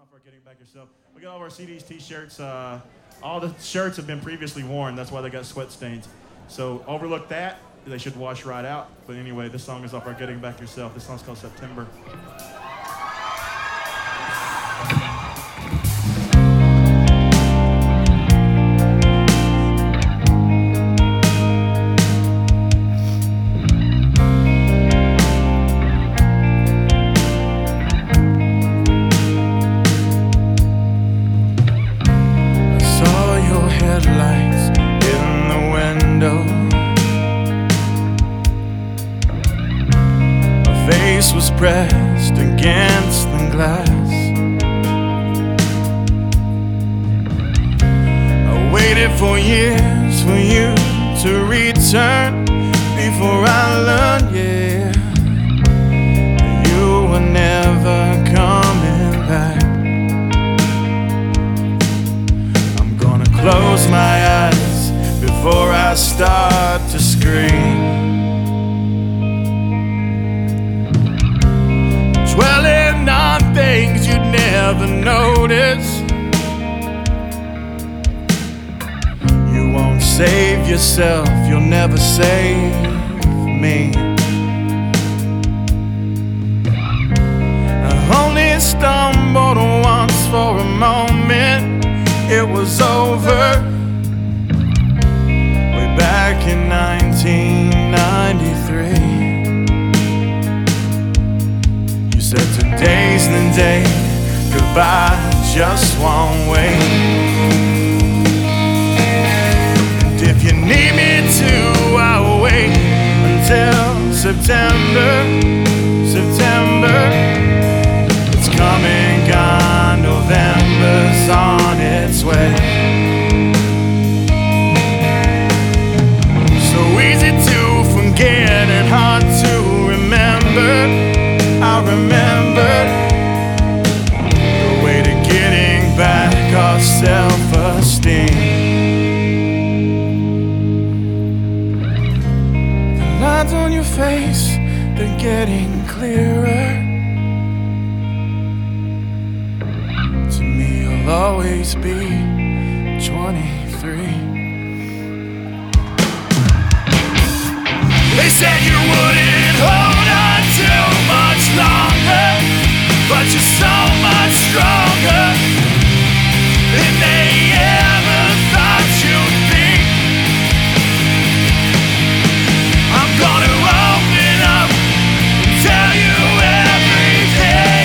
off our Getting Back Yourself. We got all of our CDs, t-shirts. All the shirts have been previously worn. That's why they got sweat stains. So overlook that. They should wash right out. But anyway, this song is off our Getting Back Yourself. This song's called September. Headlights in the window. My face was pressed against the glass. I waited for years for you to return before I learned, yeah, that you were never coming back. Close my eyes before I start to scream, dwelling on things you'd never notice. You won't save yourself, you'll never save me. I only stumbled once for a moment. It was over way back in 1993. You said today's the day, goodbye just won't wait. And if you need me to, I'll wait until September. It's coming, gone, November's on its way. So easy to forget and hard to remember. I remember the way to getting back our self-esteem. The lines on your face, they're getting clearer. You'll always be 23. They said you wouldn't hold on too much longer, but you're so much stronger than they ever thought you'd be. I'm gonna open up and tell you everything.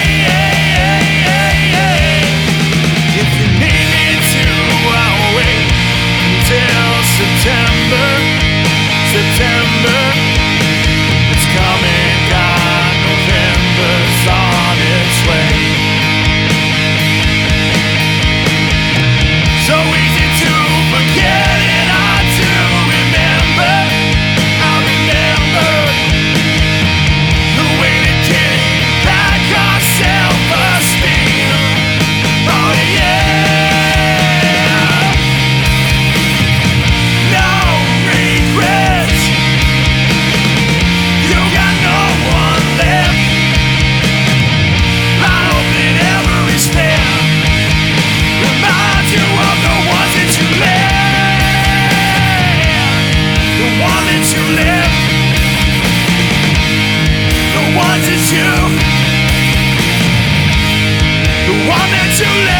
September, it's coming, God, November's on its way. So easy to forget and hard to remember. I remember the way to get back our self-esteem. Oh yeah. The one that you